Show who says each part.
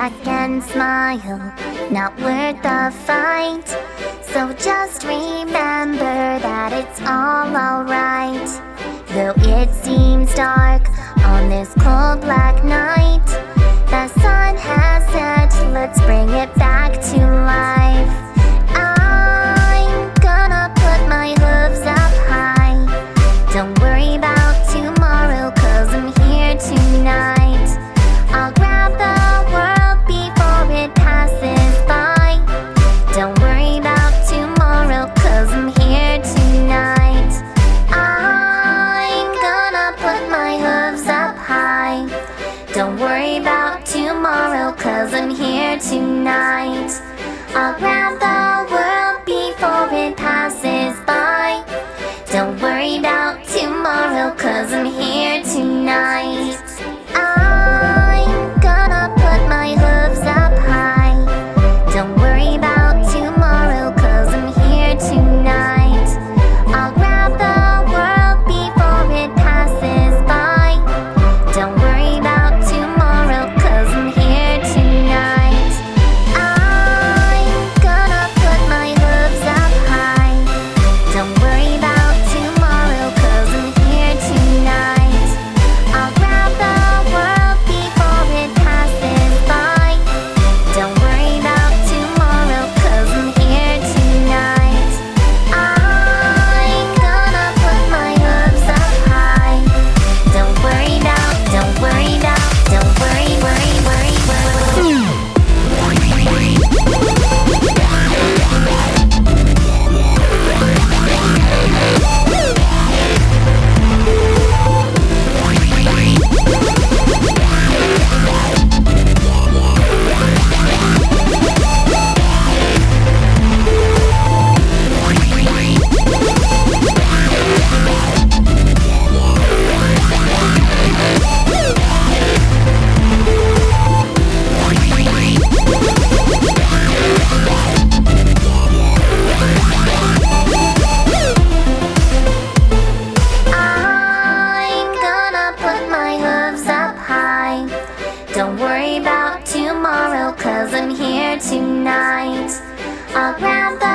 Speaker 1: back and smile, not worth the fight. So just remember that it's all alright. Though it seems dark on this cold black night, the sun has set, let's bring it back to life. I'm gonna put my hooves up high. Don't worry about tomorrow, 'cause I'm here tonight. I'll grab the world before it passes by. Don't worry about tomorrow, 'cause I'm here tonight. I'm gonna put my hooves up high. Don't worry about tomorrow, 'cause I'm here tonight. I'll grab the world before it passes by. Don't worry about tomorrow, 'cause I'm here tonight. I'm gonna put my hooves up high. Don't worry about tomorrow, 'cause I'm here tonight. I'll grab the world before it passes by. Don't worry about tomorrow, 'cause I'm here tonight. I'm gonna put my hooves up high. Don't worry about tomorrow, 'cause I'm here tonight. I'll grab the world before it passes by. Don't worry about tomorrow, 'cause I'm here tonight. I'm gonna put my hooves up high. Don't worry about, don't worry about, don't worry, worry, worry, worry. I'm gonna put my hooves up high. Don't worry about tomorrow, 'cause I'm here tonight. I'll grab the